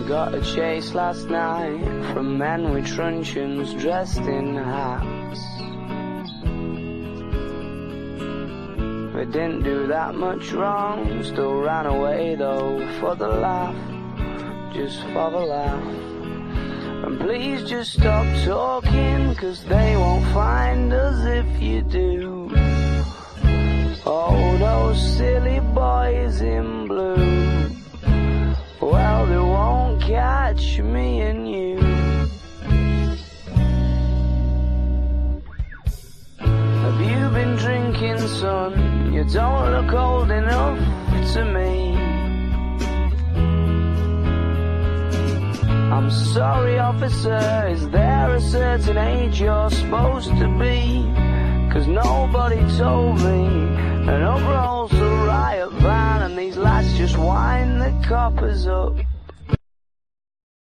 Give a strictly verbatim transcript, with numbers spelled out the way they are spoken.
got a chase last night from men with truncheons dressed in hats. They didn't do that much wrong, still ran away though for the laugh, just for the laugh. And please just stop talking, cause they won't find us if you do. Oh, those silly boys in blue, well, they won't catch me and you. Have you been drinking, son? You don't look old enough to me. I'm sorry, officer, is there a certain age you're supposed to be? Cause nobody told me. And up rolls the riot van, and these lads just wind the coppers up.